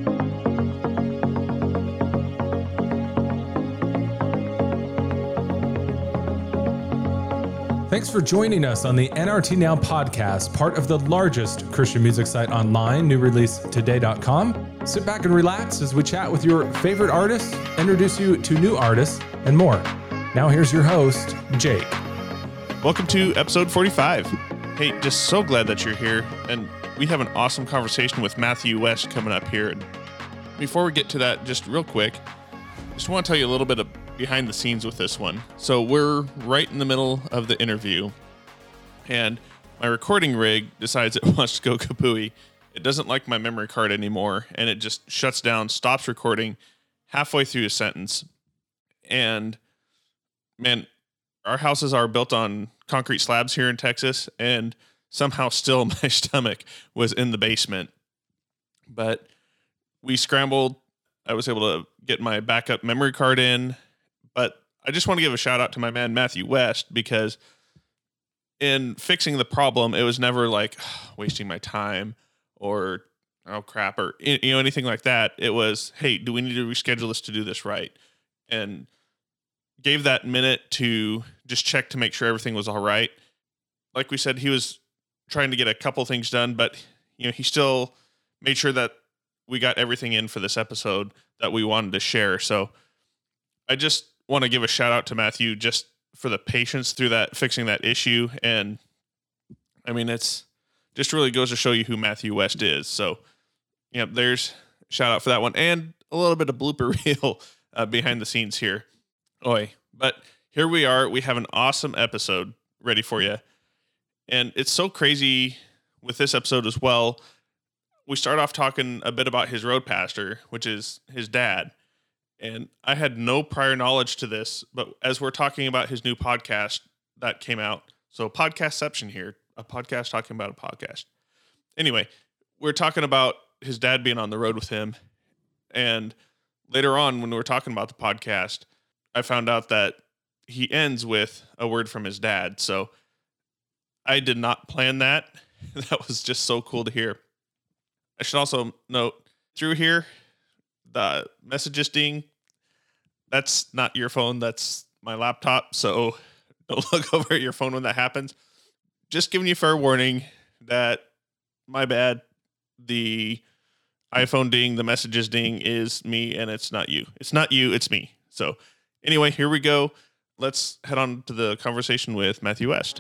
Thanks for joining us on the NRT Now podcast, part of the largest Christian music site online, newreleasetoday.com. Sit back and relax as we chat with your favorite artists, introduce you to new artists, and more. Now here's your host, Jake. Welcome to episode 45. Hey, just so glad that you're here, and we have an awesome conversation with Matthew West coming up here. And before we get to that, just real quick, just want to tell you a little bit of behind the scenes with this one. So we're right in the middle of the interview, and my recording rig decides it wants to go kapooey. It doesn't like my memory card anymore, and it just shuts down, stops recording halfway through a sentence. And man, our houses are built on concrete slabs here in Texas, and somehow still my stomach was in the basement. But we scrambled. I was able to get my backup memory card in. But I just want to give a shout out to my man, Matthew West, because in fixing the problem, it was never like wasting my time or, oh crap, or, anything like that. It was, hey, do we need to reschedule this to do this right? And gave that minute to just check to make sure everything was all right. Like we said, he was trying to get a couple things done, but he still made sure that we got everything in for this episode that we wanted to share. So I just want to give a shout out to Matthew just for the patience through that, fixing that issue. And I mean, it's just really goes to show you who Matthew West is. So, there's a shout out for that one, and a little bit of blooper reel behind the scenes here. But here we are. We have an awesome episode ready for you. And it's so crazy with this episode as well. We start off talking a bit about his road pastor, which is his dad. And I had no prior knowledge to this, but as we're talking about his new podcast that came out, so podcastception here, a podcast talking about a podcast. Anyway, we're talking about his dad being on the road with him. And later on, when we were talking about the podcast, I found out that he ends with a word from his dad. So I did not plan that. That was just so cool to hear. I should also note through here, the messages ding, that's not your phone. That's my laptop. So don't look over at your phone when that happens. Just giving you fair warning that my bad. The iPhone ding, the messages ding is me, and it's not you. It's not you. It's me. So anyway, here we go. Let's head on to the conversation with Matthew West.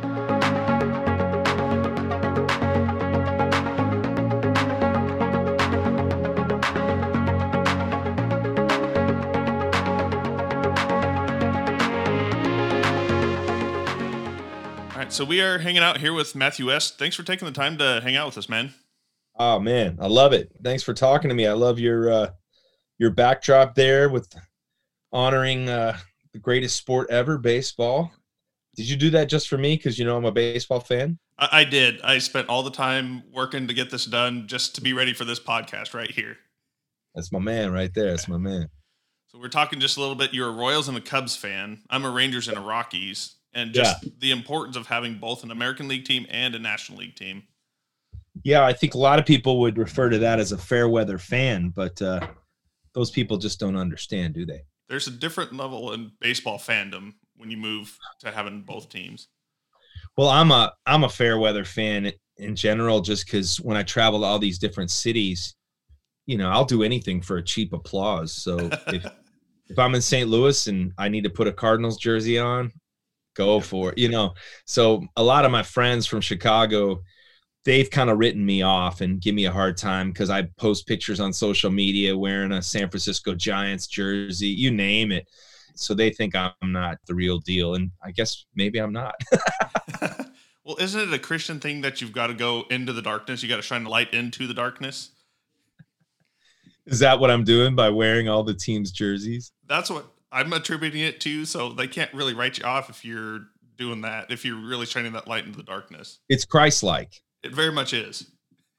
So we are hanging out here with Matthew West. Thanks for taking the time to hang out with us, man. Oh man, I love it. Thanks for talking to me. I love your backdrop there with honoring the greatest sport ever, baseball. Did you do that just for me? Because I'm a baseball fan. I did. I spent all the time working to get this done just to be ready for this podcast right here. That's my man right there. That's my man. So we're talking just a little bit. You're a Royals and a Cubs fan. I'm a Rangers and a Rockies. And just the importance of having both an American League team and a National League team. Yeah, I think a lot of people would refer to that as a fair weather fan, but those people just don't understand, do they? There's a different level in baseball fandom when you move to having both teams. Well, I'm a fair weather fan in general, just because when I travel to all these different cities, I'll do anything for a cheap applause. So if I'm in St. Louis and I need to put a Cardinals jersey on, go for it, So a lot of my friends from Chicago, they've kind of written me off and give me a hard time because I post pictures on social media wearing a San Francisco Giants jersey, you name it. So they think I'm not the real deal. And I guess maybe I'm not. Well, isn't it a Christian thing that you've got to go into the darkness? You got to shine the light into the darkness. Is that what I'm doing by wearing all the team's jerseys? That's what I'm attributing it to, so they can't really write you off if you're doing that, if you're really shining that light into the darkness. It's Christ-like. It very much is.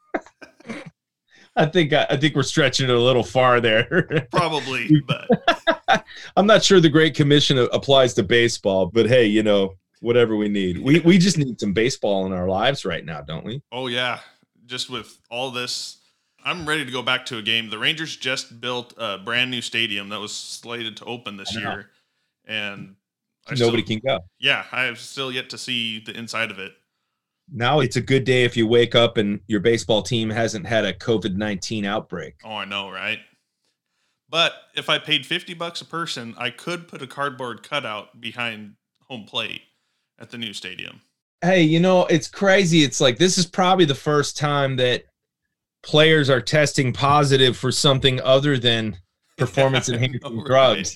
I think we're stretching it a little far there. Probably, but I'm not sure the Great Commission applies to baseball, but hey, whatever we need. We just need some baseball in our lives right now, don't we? Oh yeah, just with all this I'm ready to go back to a game. The Rangers just built a brand new stadium that was slated to open this year, and nobody can go. Yeah, I have still yet to see the inside of it. Now it's a good day if you wake up and your baseball team hasn't had a COVID-19 outbreak. Oh, I know, right? But if I paid $50 a person, I could put a cardboard cutout behind home plate at the new stadium. Hey, it's crazy. It's like this is probably the first time that players are testing positive for something other than performance-enhancing drugs,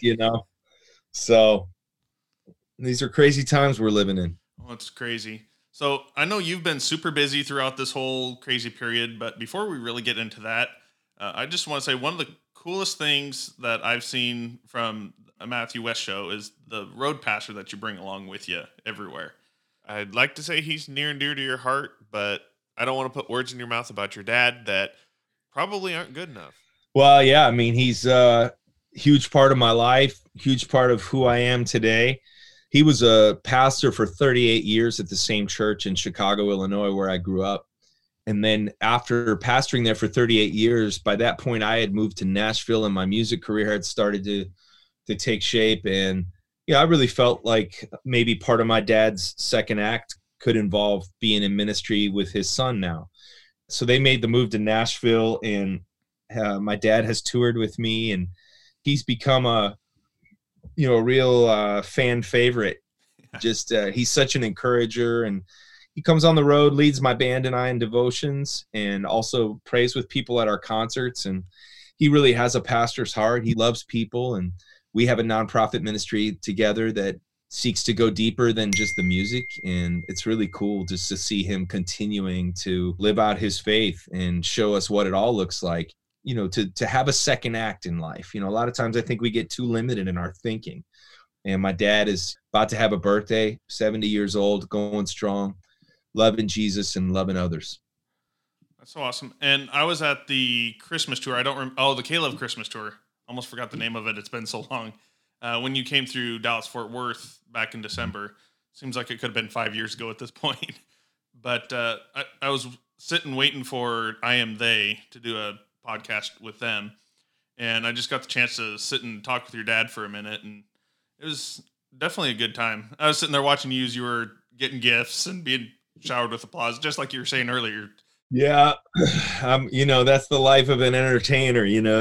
So these are crazy times we're living in. Oh, it's crazy. So I know you've been super busy throughout this whole crazy period, but before we really get into that, I just want to say one of the coolest things that I've seen from a Matthew West show is the road passer that you bring along with you everywhere. I'd like to say he's near and dear to your heart, but I don't want to put words in your mouth about your dad that probably aren't good enough. Well, yeah, I mean, he's a huge part of my life, huge part of who I am today. He was a pastor for 38 years at the same church in Chicago, Illinois, where I grew up. And then after pastoring there for 38 years, by that point, I had moved to Nashville and my music career had started to take shape. And, I really felt like maybe part of my dad's second act could involve being in ministry with his son now. So they made the move to Nashville, and my dad has toured with me, and he's become a real fan favorite. Just he's such an encourager, and he comes on the road, leads my band and I in devotions, and also prays with people at our concerts. And he really has a pastor's heart. He loves people, and we have a nonprofit ministry together that seeks to go deeper than just the music. And it's really cool just to see him continuing to live out his faith and show us what it all looks like, to have a second act in life. A lot of times I think we get too limited in our thinking. And my dad is about to have a birthday, 70 years old, going strong, loving Jesus and loving others. That's so awesome. And I was at the Christmas tour. The Caleb Christmas tour. Almost forgot the name of it. It's been so long. When you came through Dallas-Fort Worth back in December, seems like it could have been 5 years ago at this point. But I was sitting waiting for I Am They to do a podcast with them. And I just got the chance to sit and talk with your dad for a minute. And it was definitely a good time. I was sitting there watching you as you were getting gifts and being showered with applause, just like you were saying earlier. Yeah. That's the life of an entertainer,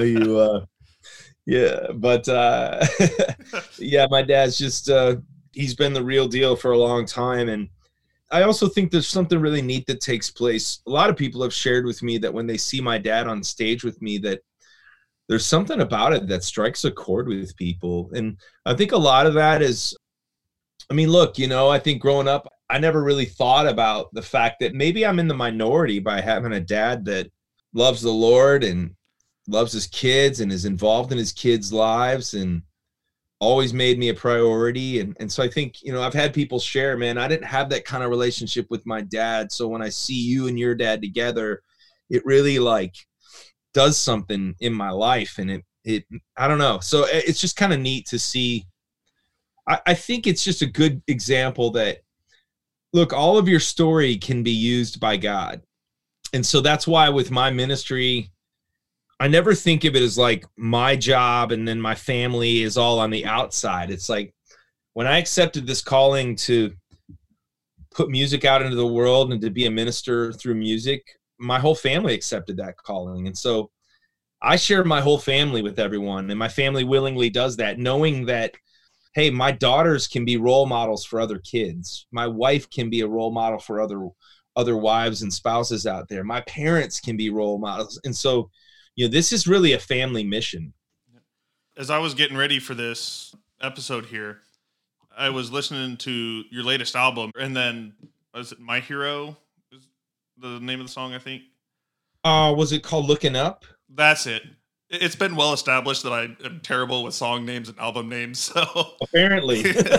yeah, but yeah, my dad's just he's been the real deal for a long time. And I also think there's something really neat that takes place. A lot of people have shared with me that when they see my dad on stage with me, that there's something about it that strikes a chord with people. And I think a lot of that is, look, I think growing up, I never really thought about the fact that maybe I'm in the minority by having a dad that loves the Lord and loves his kids and is involved in his kids' lives and always made me a priority. And so I think, I've had people share, man, I didn't have that kind of relationship with my dad. So when I see you and your dad together, it really does something in my life. And it I don't know. So it's just kind of neat to see. I think it's just a good example that, look, all of your story can be used by God. And so that's why with my ministry, I never think of it as like my job and then my family is all on the outside. It's like when I accepted this calling to put music out into the world and to be a minister through music, my whole family accepted that calling. And so I share my whole family with everyone, and my family willingly does that, knowing that, hey, my daughters can be role models for other kids. My wife can be a role model for other wives and spouses out there. My parents can be role models. And so, this is really a family mission. As I was getting ready for this episode here, I was listening to your latest album, and then, was it My Hero? Is the name of the song, I think? Was it called Looking Up? That's it. It's been well established that I am terrible with song names and album names. So apparently,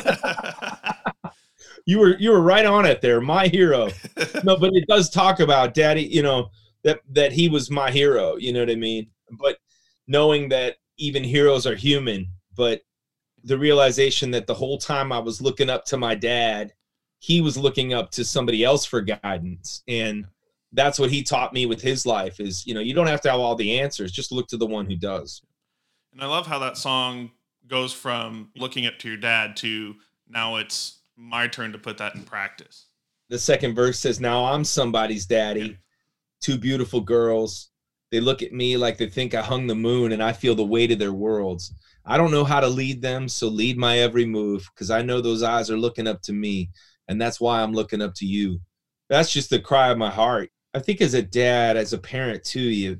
you were right on it there. My Hero. No, but it does talk about Daddy. That he was my hero. You know what I mean? But knowing that even heroes are human, but the realization that the whole time I was looking up to my dad, he was looking up to somebody else for guidance, and that's what he taught me with his life is, you don't have to have all the answers. Just look to the one who does. And I love how that song goes from looking up to your dad to now it's my turn to put that in practice. The second verse says, now I'm somebody's daddy. Yeah. Two beautiful girls. They look at me like they think I hung the moon and I feel the weight of their worlds. I don't know how to lead them, so lead my every move because I know those eyes are looking up to me, and that's why I'm looking up to you. That's just the cry of my heart. I think as a dad, as a parent too,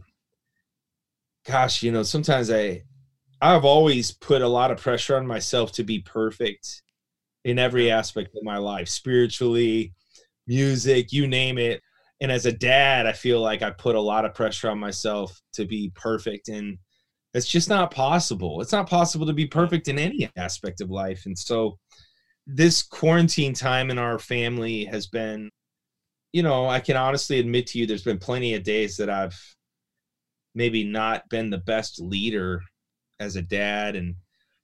sometimes I've always put a lot of pressure on myself to be perfect in every aspect of my life, spiritually, music, you name it. And as a dad, I feel like I put a lot of pressure on myself to be perfect, and it's just not possible. It's not possible to be perfect in any aspect of life. And so this quarantine time in our family has been, I can honestly admit to you, there's been plenty of days that I've maybe not been the best leader as a dad. And,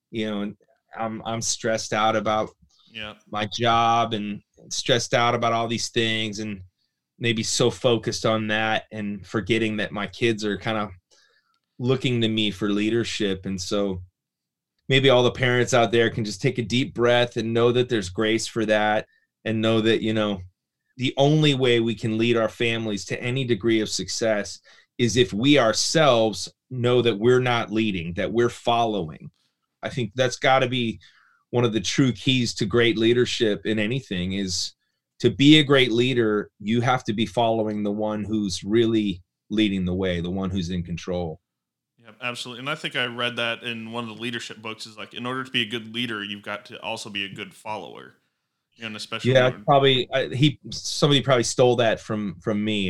I'm stressed out about my job and stressed out about all these things and maybe so focused on that and forgetting that my kids are kind of looking to me for leadership. And so maybe all the parents out there can just take a deep breath and know that there's grace for that, and know that, the only way we can lead our families to any degree of success is if we ourselves know that we're not leading, that we're following. I think that's got to be one of the true keys to great leadership in anything. Is to be a great leader, you have to be following the one who's really leading the way, the one who's in control. Yeah, absolutely. And I think I read that in one of the leadership books is like, in order to be a good leader, you've got to also be a good follower. And especially, somebody probably stole that from me.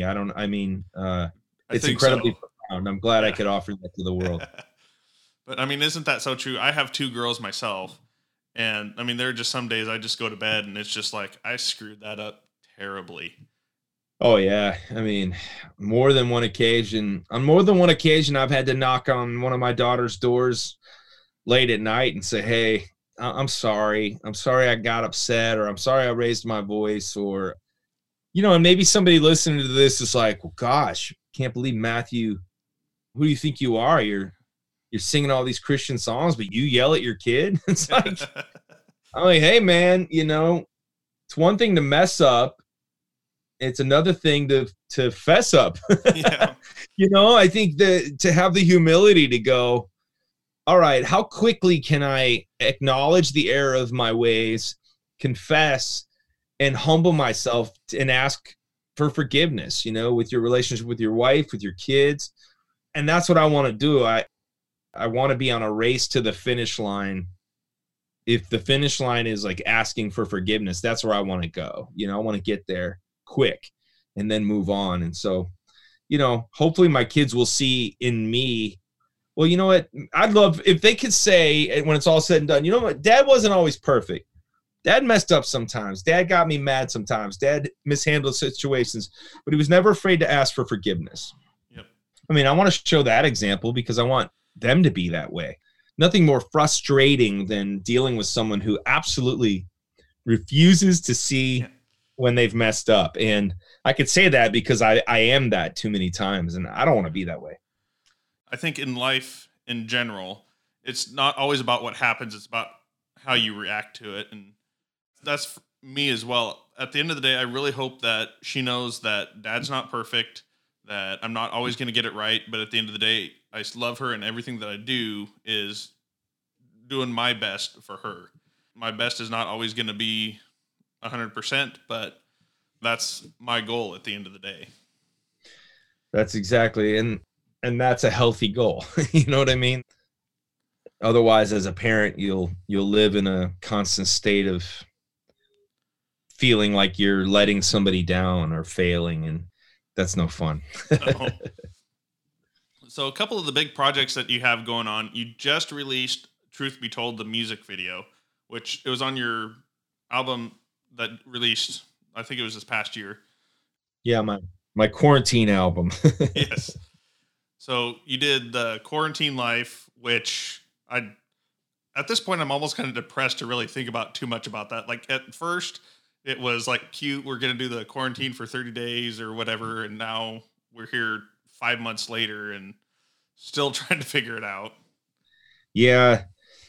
It's incredibly profound. I'm glad I could offer that to the world. But I mean, isn't that so true? I have two girls myself. And I mean, there are just some days I just go to bed and it's just like, I screwed that up terribly. Oh yeah. I mean, on more than one occasion, I've had to knock on one of my daughter's doors late at night and say, hey, I'm sorry. I'm sorry I got upset, or I'm sorry I raised my voice, or, and maybe somebody listening to this is like, well, gosh, can't believe Matthew, who do you think you are? You're singing all these Christian songs, but you yell at your kid. It's like, I'm like, hey man, it's one thing to mess up. It's another thing to fess up. Yeah. I think that to have the humility to go, all right, how quickly can I acknowledge the error of my ways, confess, and humble myself and ask for forgiveness, with your relationship with your wife, with your kids. And that's what I want to do. I want to be on a race to the finish line. If the finish line is like asking for forgiveness, that's where I want to go. I want to get there quick and then move on. And so, hopefully my kids will see in me, well, you know what? I'd love if they could say when it's all said and done, you know what? Dad wasn't always perfect. Dad messed up sometimes. Dad got me mad sometimes. Dad mishandled situations, but he was never afraid to ask for forgiveness. Yep. I mean, I want to show that example because I want them to be that way. Nothing more frustrating than dealing with someone who absolutely refuses to see when they've messed up. And I could say that because I am that too many times, and I don't want to be that way. I think in life in general, it's not always about what happens. It's about how you react to it. And that's me as well. At the end of the day, I really hope that she knows that Dad's not perfect, that I'm not always going to get it right. But at the end of the day, I love her, and everything that I do is doing my best for her. My best is not always going to be 100%, but that's my goal at the end of the day. That's exactly. And that's a healthy goal. You know what I mean? Otherwise, as a parent, you'll live in a constant state of feeling like you're letting somebody down or failing, and that's no fun. No. So a couple of the big projects that you have going on, you just released Truth Be Told, the music video, which it was on your album that released, I think it was this past year. Yeah, my quarantine album. Yes. So you did the Quarantine Life, which at this point, I'm almost kind of depressed to really think about too much about that. Like at first, it was like cute. We're going to do the quarantine for 30 days or whatever. And now we're here 5 months later and still trying to figure it out. Yeah.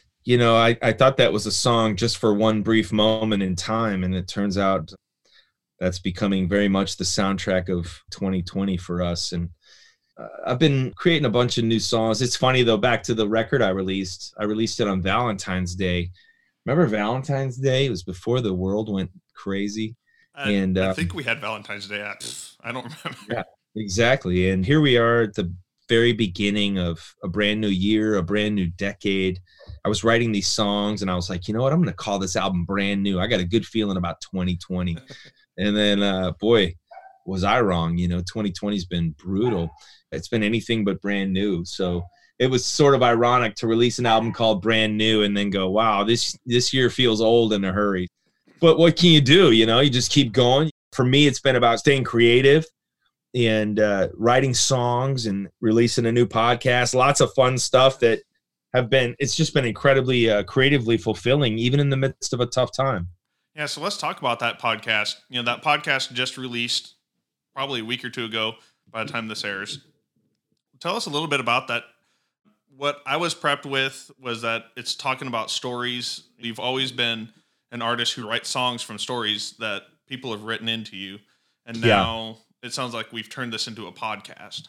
I thought that was a song just for one brief moment in time. And it turns out that's becoming very much the soundtrack of 2020 for us. And I've been creating a bunch of new songs. It's funny though, back to the record I released it on Valentine's Day. Remember Valentine's Day? It was before the world went crazy. And I think we had Valentine's Day. I don't remember. Yeah, exactly. And here we are at the very beginning of a brand new year, a brand new decade. I was writing these songs and I was like, you know what? I'm going to call this album Brand New. I got a good feeling about 2020. And then, boy, was I wrong. 2020's been brutal. It's been anything but brand new. So it was sort of ironic to release an album called Brand New and then go, wow, this year feels old in a hurry. But what can you do? You just keep going. For me, it's been about staying creative and writing songs and releasing a new podcast. Lots of fun stuff that it's just been incredibly creatively fulfilling, even in the midst of a tough time. Yeah, so let's talk about that podcast. That podcast just released probably a week or two ago by the time this airs. Tell us a little bit about that. What I was prepped with was that it's talking about stories. You've always been an artist who writes songs from stories that people have written into you. And now it sounds like we've turned this into a podcast.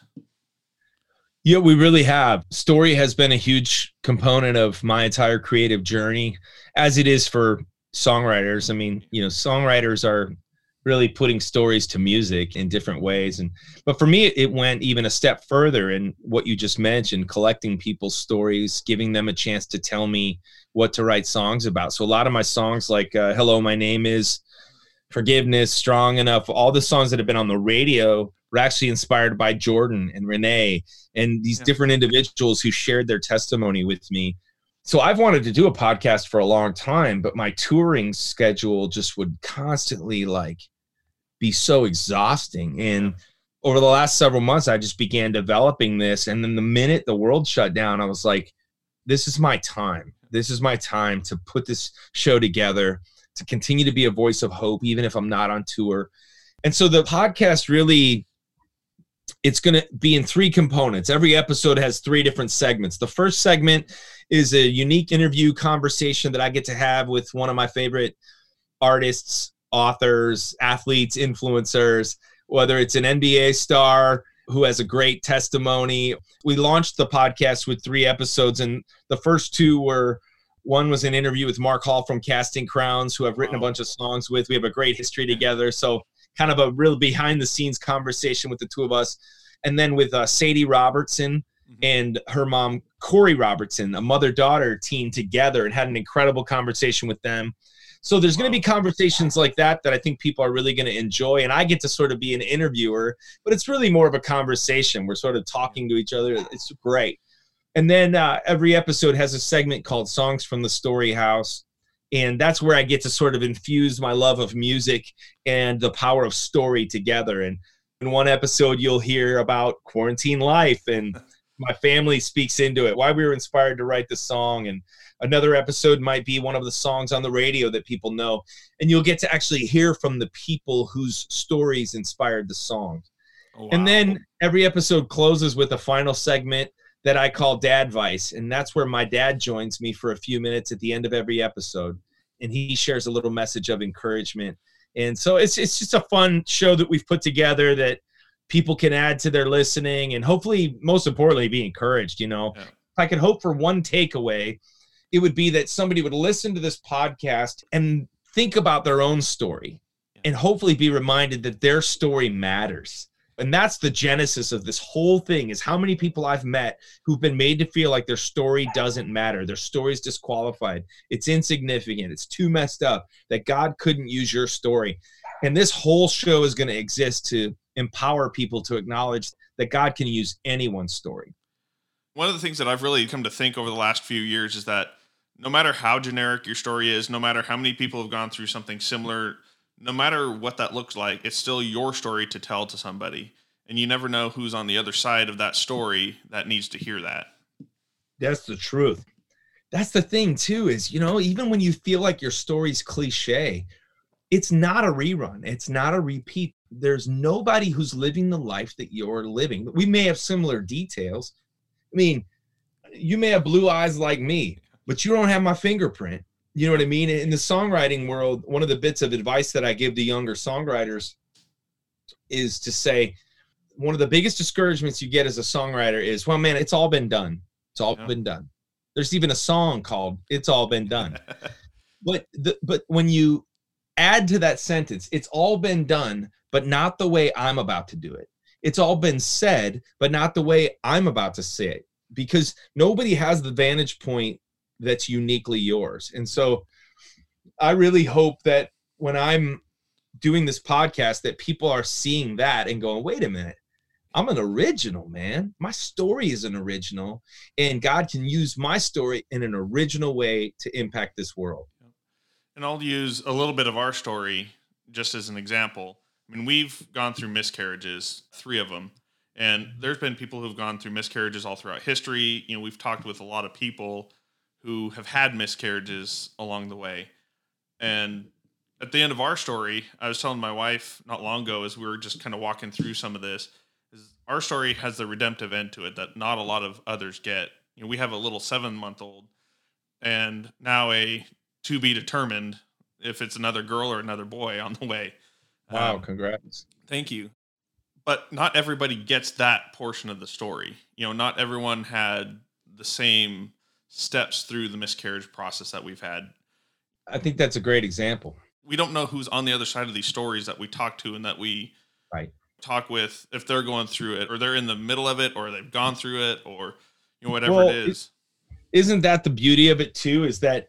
Yeah, we really have. Story has been a huge component of my entire creative journey, as it is for songwriters. I mean, songwriters are really putting stories to music in different ways. But for me, it went even a step further in what you just mentioned, collecting people's stories, giving them a chance to tell me what to write songs about. So a lot of my songs like Hello, My Name Is, Forgiveness, Strong Enough, all the songs that have been on the radio were actually inspired by Jordan and Renee and these different individuals who shared their testimony with me. So I've wanted to do a podcast for a long time, but my touring schedule just would constantly be so exhausting. And over the last several months, I just began developing this. And then the minute the world shut down, I was like, this is my time. This is my time to put this show together, to continue to be a voice of hope, even if I'm not on tour. And so the podcast really, it's going to be in 3 components. Every episode has 3 different segments. The first segment is a unique interview conversation that I get to have with one of my favorite artists, authors, athletes, influencers, whether it's an NBA star who has a great testimony. We launched the podcast with 3 episodes, and the first 2 one was an interview with Mark Hall from Casting Crowns, who I've written a bunch of songs with. We have a great history together. So kind of a real behind the scenes conversation with the 2 of us. And then with Sadie Robertson and her mom, Corey Robertson, a mother-daughter team together, and had an incredible conversation with them. So there's going to be conversations like that I think people are really going to enjoy. And I get to sort of be an interviewer, but it's really more of a conversation. We're sort of talking to each other. It's great. And then every episode has a segment called Songs from the Story House. And that's where I get to sort of infuse my love of music and the power of story together. And in one episode, you'll hear about quarantine life, and my family speaks into it, why we were inspired to write the song. And another episode might be one of the songs on the radio that people know. And you'll get to actually hear from the people whose stories inspired the song. Oh, wow. And then every episode closes with a final segment that I call Dadvice. And that's where my dad joins me for a few minutes at the end of every episode. And he shares a little message of encouragement. And so it's just a fun show that we've put together that people can add to their listening and hopefully, most importantly, be encouraged. If I could hope for one takeaway, it would be that somebody would listen to this podcast and think about their own story and hopefully be reminded that their story matters. And that's the genesis of this whole thing, is how many people I've met who've been made to feel like their story doesn't matter. Their story's disqualified. It's insignificant. It's too messed up, that God couldn't use your story. And this whole show is going to exist to empower people to acknowledge that God can use anyone's story. One of the things that I've really come to think over the last few years is that no matter how generic your story is, no matter how many people have gone through something similar, no matter what that looks like, it's still your story to tell to somebody. And you never know who's on the other side of that story that needs to hear that. That's the truth. That's the thing too, is, even when you feel like your story's cliche, it's not a rerun. It's not a repeat. There's nobody who's living the life that you're living. We may have similar details. I mean, you may have blue eyes like me, but you don't have my fingerprint. You know what I mean? In the songwriting world, one of the bits of advice that I give to younger songwriters is to say, one of the biggest discouragements you get as a songwriter is, well, man, it's all been done. It's all been done. There's even a song called It's All Been Done. But when you add to that sentence, it's all been done, but not the way I'm about to do it. It's all been said, but not the way I'm about to say it, because nobody has the vantage point that's uniquely yours. And so I really hope that when I'm doing this podcast, that people are seeing that and going, wait a minute, I'm an original, man. My story is an original, and God can use my story in an original way to impact this world. And I'll use a little bit of our story just as an example. I mean, we've gone through miscarriages, 3 of them, and there's been people who've gone through miscarriages all throughout history. You know, we've talked with a lot of people who have had miscarriages along the way. And at the end of our story, I was telling my wife not long ago, as we were just kind of walking through some of this, is our story has the redemptive end to it that not a lot of others get. You know, we have a little 7-month-old and now a to be determined if it's another girl or another boy on the way. Wow, congrats. Thank you. But not everybody gets that portion of the story. You know, not everyone had the same steps through the miscarriage process that we've had. I think that's a great example. We don't know who's on the other side of these stories that we talk to and that we talk with, if they're going through it or they're in the middle of it or they've gone through it or, you know, whatever it is. Isn't that the beauty of it too, is that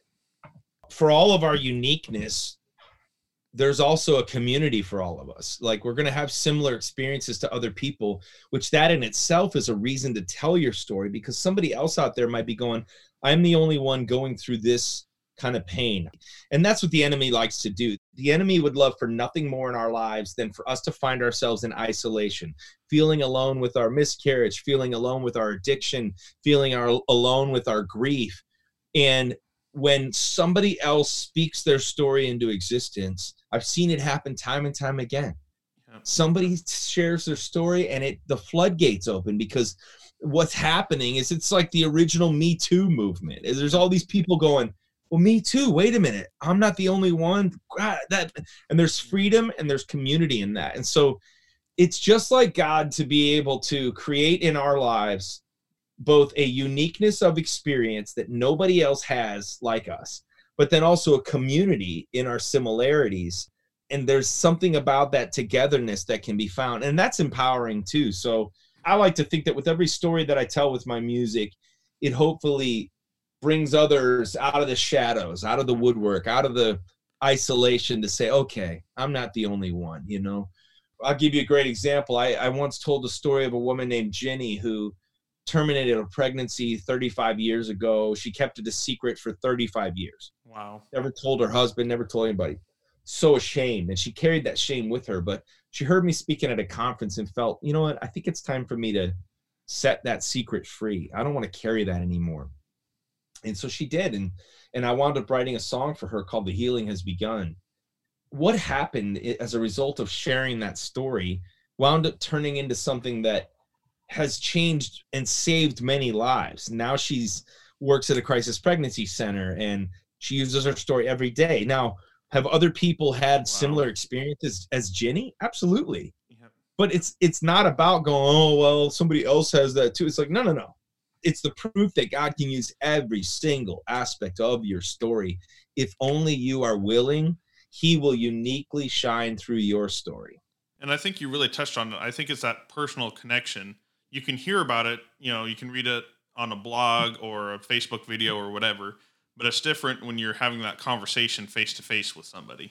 for all of our uniqueness, there's also a community for all of us. Like, we're going to have similar experiences to other people, which that in itself is a reason to tell your story, because somebody else out there might be going, I'm the only one going through this kind of pain. And that's what the enemy likes to do. The enemy would love for nothing more in our lives than for us to find ourselves in isolation, feeling alone with our miscarriage, feeling alone with our addiction, feeling alone with our grief. And when somebody else speaks their story into existence, I've seen it happen time and time again. Yeah. Somebody shares their story and the floodgates open, because what's happening is it's like the original Me Too movement. There's all these people going, well, me too. Wait a minute. I'm not the only one. God, and there's freedom and there's community in that. And so it's just like God to be able to create in our lives both a uniqueness of experience that nobody else has like us, but then also a community in our similarities. And there's something about that togetherness that can be found. And that's empowering too. So I like to think that with every story that I tell with my music, it hopefully brings others out of the shadows, out of the woodwork, out of the isolation, to say, okay, I'm not the only one, you know. I'll give you a great example. I once told the story of a woman named Jenny who terminated a pregnancy 35 years ago. She kept it a secret for 35 years. Wow. Never told her husband, never told anybody. So ashamed. And she carried that shame with her. But she heard me speaking at a conference and felt, you know what, I think it's time for me to set that secret free. I don't want to carry that anymore. And so she did. And I wound up writing a song for her called The Healing Has Begun. What happened as a result of sharing that story wound up turning into something that has changed and saved many lives. Now she's works at a crisis pregnancy center and she uses her story every day. Now, have other people had similar experiences as Jenny? Absolutely. Yeah. But it's not about going, oh, well, somebody else has that too. It's like, no. It's the proof that God can use every single aspect of your story. If only you are willing, he will uniquely shine through your story. And I think you really touched on it. I think it's that personal connection. You can hear about it, you know, you can read it on a blog or a Facebook video or whatever, but it's different when you're having that conversation face to face with somebody.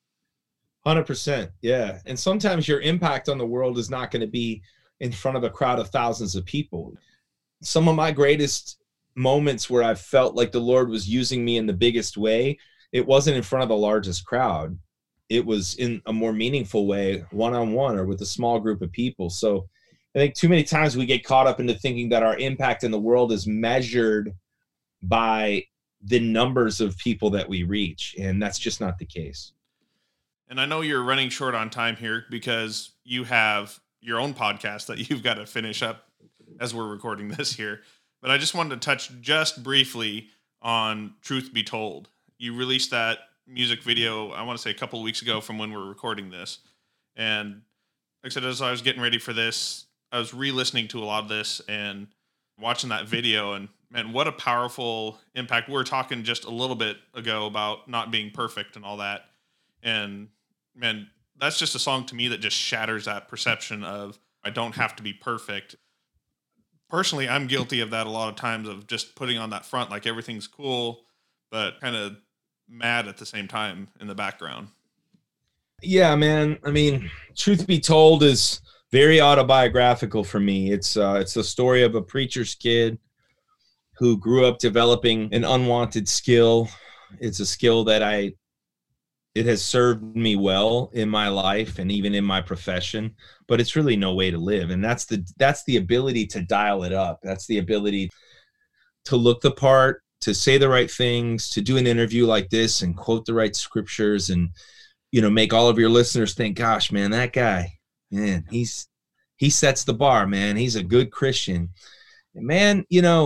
100%. Yeah. And sometimes your impact on the world is not going to be in front of a crowd of thousands of people. Some of my greatest moments where I felt like the Lord was using me in the biggest way, it wasn't in front of the largest crowd. It was in a more meaningful way, one-on-one or with a small group of people. So I think too many times we get caught up into thinking that our impact in the world is measured by the numbers of people that we reach. And that's just not the case. And I know you're running short on time here because you have your own podcast that you've got to finish up as we're recording this here. But I just wanted to touch just briefly on Truth Be Told. You released that music video, I want to say a couple of weeks ago from when we're recording this. And like I said, as I was getting ready for this, I was re-listening to a lot of this and watching that video, and man, what a powerful impact. We were talking just a little bit ago about not being perfect and all that. And man, that's just a song to me that just shatters that perception of I don't have to be perfect. Personally, I'm guilty of that a lot of times, of just putting on that front like everything's cool, but kind of mad at the same time in the background. Yeah, man. I mean, Truth Be Told is very autobiographical for me. It's the story of a preacher's kid who grew up developing an unwanted skill. It's a skill that it has served me well in my life and even in my profession, but it's really no way to live. And that's the ability to dial it up. That's the ability to look the part, to say the right things, to do an interview like this and quote the right scriptures and, make all of your listeners think, gosh, man, that guy, man, he sets the bar, man. He's a good Christian. And man,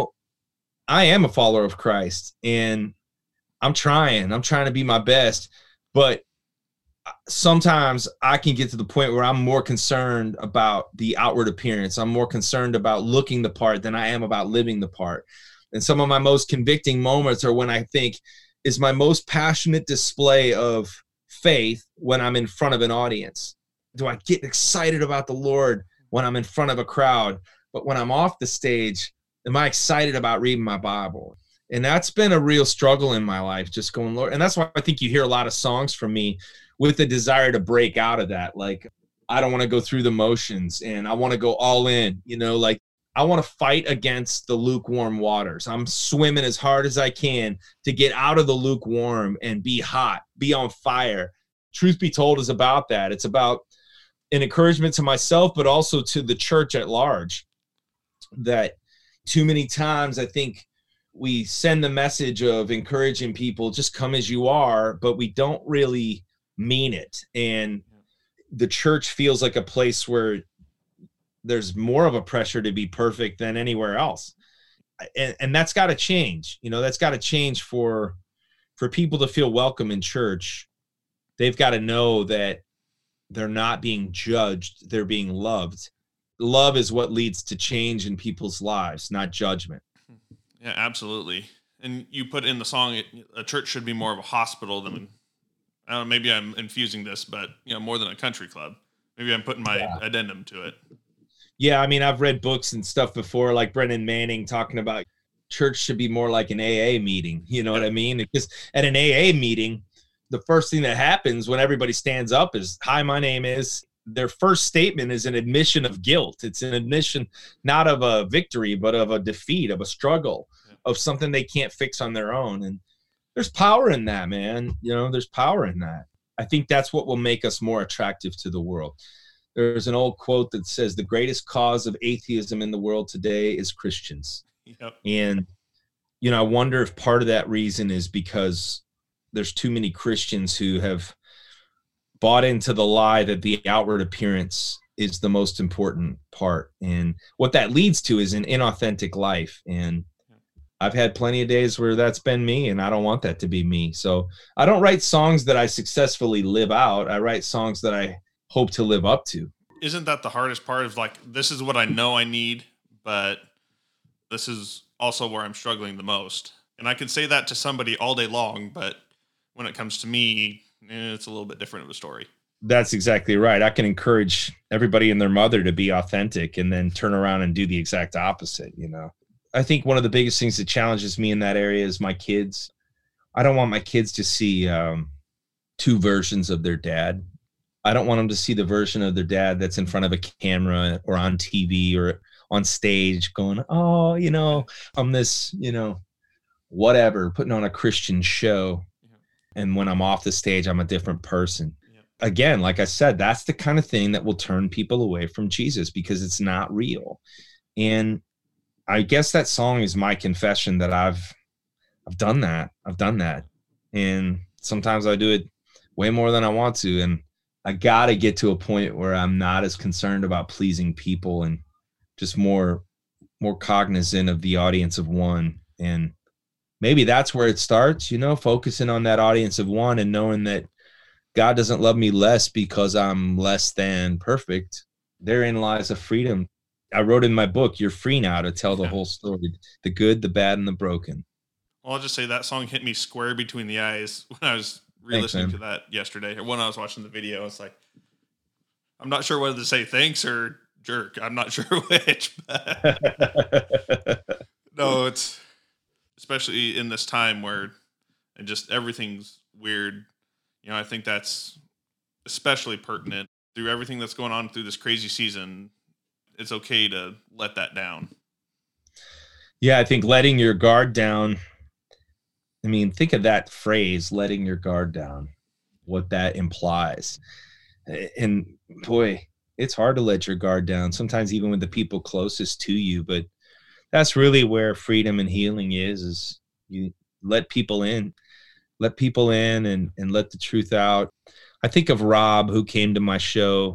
I am a follower of Christ and I'm trying to be my best. But sometimes I can get to the point where I'm more concerned about the outward appearance. I'm more concerned about looking the part than I am about living the part. And some of my most convicting moments are when I think, is my most passionate display of faith when I'm in front of an audience? Do I get excited about the Lord when I'm in front of a crowd? But when I'm off the stage, am I excited about reading my Bible? And that's been a real struggle in my life, just going, Lord. And that's why I think you hear a lot of songs from me with the desire to break out of that. Like, I don't want to go through the motions and I want to go all in, like I want to fight against the lukewarm waters. I'm swimming as hard as I can to get out of the lukewarm and be hot, be on fire. Truth Be Told is about that. It's about an encouragement to myself, but also to the church at large, that too many times I think we send the message of encouraging people, just come as you are, but we don't really mean it. And the church feels like a place where there's more of a pressure to be perfect than anywhere else. And that's got to change. That's got to change for people to feel welcome in church. They've got to know that they're not being judged. They're being loved. Love is what leads to change in people's lives, not judgment. Yeah, absolutely. And you put in the song, a church should be more of a hospital than, I don't know, maybe I'm infusing this, but more than a country club. Maybe I'm putting my addendum to it. Yeah, I mean, I've read books and stuff before, like Brennan Manning talking about church should be more like an AA meeting. You know what I mean? Because at an AA meeting, the first thing that happens when everybody stands up is, hi, my name is. Their first statement is an admission of guilt. It's an admission not of a victory, but of a defeat, of a struggle, of something they can't fix on their own. And there's power in that, man. There's power in that. I think that's what will make us more attractive to the world. There's an old quote that says the greatest cause of atheism in the world today is Christians. Yep. And, I wonder if part of that reason is because there's too many Christians who have bought into the lie that the outward appearance is the most important part. And what that leads to is an inauthentic life. And I've had plenty of days where that's been me, and I don't want that to be me. So I don't write songs that I successfully live out. I write songs that I hope to live up to. Isn't that the hardest part of like, this is what I know I need, but this is also where I'm struggling the most. And I can say that to somebody all day long, but when it comes to me, it's a little bit different of a story. That's exactly right. I can encourage everybody and their mother to be authentic and then turn around and do the exact opposite. I think one of the biggest things that challenges me in that area is my kids. I don't want my kids to see two versions of their dad. I don't want them to see the version of their dad that's in front of a camera or on TV or on stage going, oh, I'm this, whatever, putting on a Christian show. And when I'm off the stage, I'm a different person. Again, like I said, that's the kind of thing that will turn people away from Jesus because it's not real. And I guess that song is my confession that I've done that. And sometimes I do it way more than I want to. And I got to get to a point where I'm not as concerned about pleasing people and just more cognizant of the audience of one. And maybe that's where it starts, focusing on that audience of one and knowing that God doesn't love me less because I'm less than perfect. Therein lies a freedom. I wrote in my book, you're free now to tell the whole story, the good, the bad, and the broken. Well, I'll just say that song hit me square between the eyes when I was re-listening to that yesterday, or when I was watching the video. It's like, I'm not sure whether to say thanks or jerk. I'm not sure which. No, it's especially in this time where and just everything's weird. I think that's especially pertinent through everything that's going on through this crazy season. It's okay to let that down. Yeah, I think letting your guard down. I mean, think of that phrase, letting your guard down, what that implies. And boy, it's hard to let your guard down, sometimes even with the people closest to you. But that's really where freedom and healing is you let people in and let the truth out. I think of Rob, who came to my show,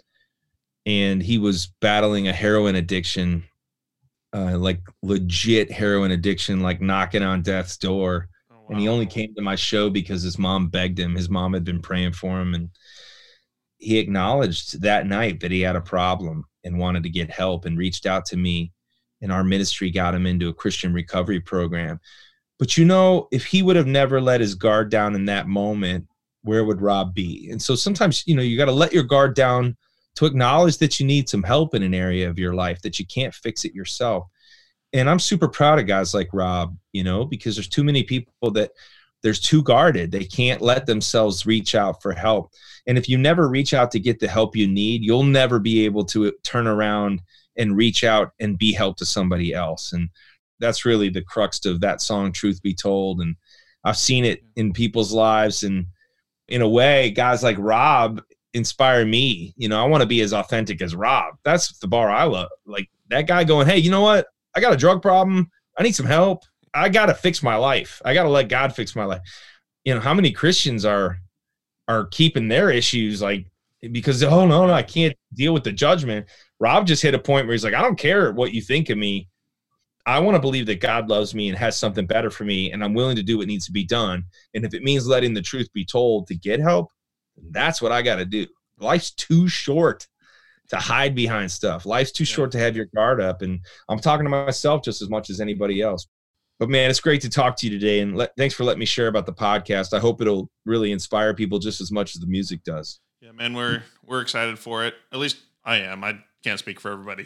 and he was battling a heroin addiction, like legit heroin addiction, like knocking on death's door. Oh, wow. And he only came to my show because his mom begged him. His mom had been praying for him, and he acknowledged that night that he had a problem and wanted to get help and reached out to me, and our ministry got him into a Christian recovery program. But if he would have never let his guard down in that moment, where would Rob be? And so sometimes, you got to let your guard down to acknowledge that you need some help in an area of your life, that you can't fix it yourself. And I'm super proud of guys like Rob, because there's too many people that there's too guarded. They can't let themselves reach out for help. And if you never reach out to get the help you need, you'll never be able to turn around and reach out and be help to somebody else. And that's really the crux of that song, Truth Be Told. And I've seen it in people's lives. And in a way, guys like Rob inspire me. I want to be as authentic as Rob. That's the bar I love. Like that guy going, hey, you know what? I got a drug problem. I need some help. I got to fix my life. I got to let God fix my life. How many Christians are keeping their issues because, oh, no, I can't deal with the judgment. Rob just hit a point where he's like, I don't care what you think of me. I want to believe that God loves me and has something better for me, and I'm willing to do what needs to be done. And if it means letting the truth be told to get help, that's what I got to do. Life's too short to hide behind stuff. Life's too short to have your guard up. And I'm talking to myself just as much as anybody else. But man, it's great to talk to you today. And thanks for letting me share about the podcast. I hope it'll really inspire people just as much as the music does. Yeah, man, we're excited for it. At least I am. I can't speak for everybody.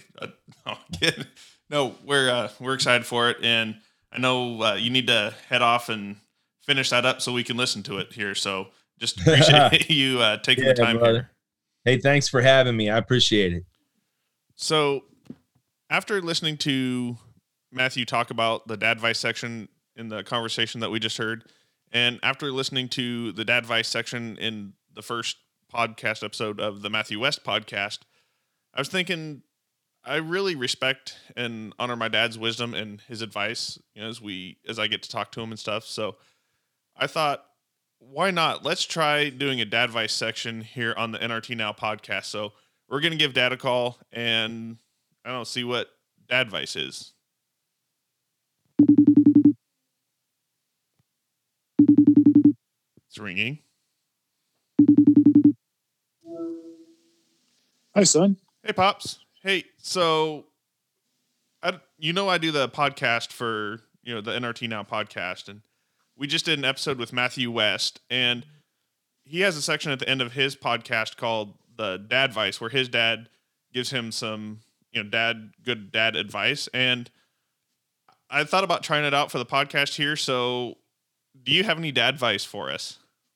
No, we're excited for it. And I know you need to head off and finish that up so we can listen to it here. So just appreciate you taking the time here. Hey, thanks for having me. I appreciate it. So after listening to Matthew talk about the dad advice section in the conversation that we just heard, and after listening to the dad advice section in the first podcast episode of the Matthew West podcast, I was thinking I really respect and honor my dad's wisdom and his advice, as I get to talk to him and stuff. So I thought, why not? Let's try doing a dad advice section here on the NRT Now podcast. So we're going to give Dad a call and see what dad advice is. It's ringing. Hi, son. Hey, Pops. Hey, so I do the podcast for, the NRT Now podcast, and we just did an episode with Matthew West, and he has a section at the end of his podcast called the Dad Advice, where his dad gives him some, good dad advice. And I thought about trying it out for the podcast here. So do you have any dad advice for us?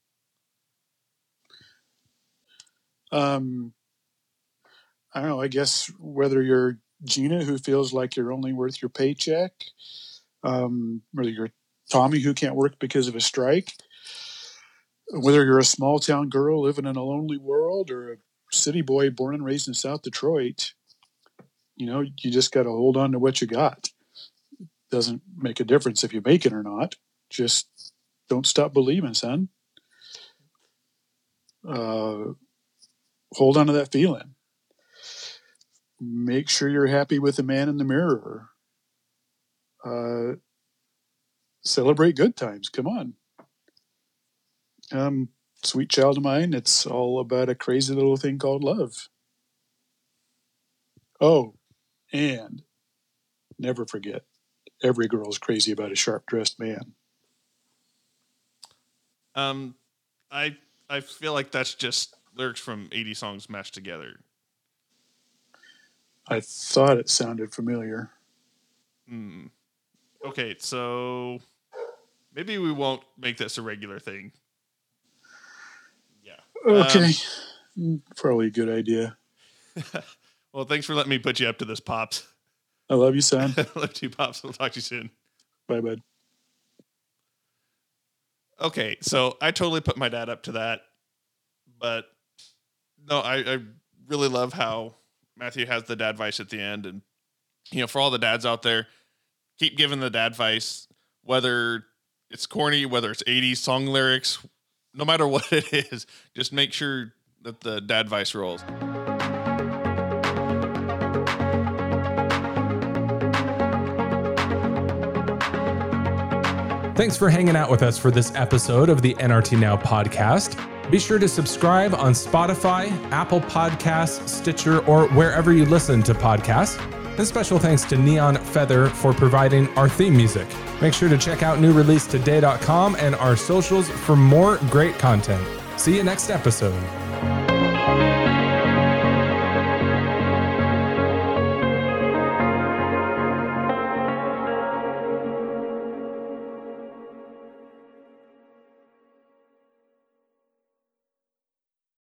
I don't know. I guess whether you're Gina, who feels like you're only worth your paycheck, whether you're Tommy, who can't work because of a strike, whether you're a small town girl living in a lonely world or a city boy born and raised in South Detroit, you just got to hold on to what you got. Doesn't make a difference if you make it or not. Just don't stop believing, son. hold on to that feeling. Make sure you're happy with the man in the mirror. Celebrate good times. Come on. Sweet child of mine, it's all about a crazy little thing called love. Oh, and never forget, every girl's crazy about a sharp-dressed man. I feel like that's just lyrics from 80 songs mashed together. I thought it sounded familiar. Okay, so maybe we won't make this a regular thing. Yeah. Okay. Probably a good idea. Well, thanks for letting me put you up to this, Pops. I love you, son. Love you, Pops. We'll talk to you soon. Bye, bud. Okay, so I totally put my dad up to that. But no, I really love how Matthew has the dad advice at the end. And, for all the dads out there, keep giving the dad advice, whether it's corny, whether it's 80s song lyrics, no matter what it is, just make sure that the dad advice rolls. Thanks for hanging out with us for this episode of the NRT Now podcast. Be sure to subscribe on Spotify, Apple Podcasts, Stitcher, or wherever you listen to podcasts. And special thanks to Neon Feather for providing our theme music. Make sure to check out newreleasetoday.com and our socials for more great content. See you next episode.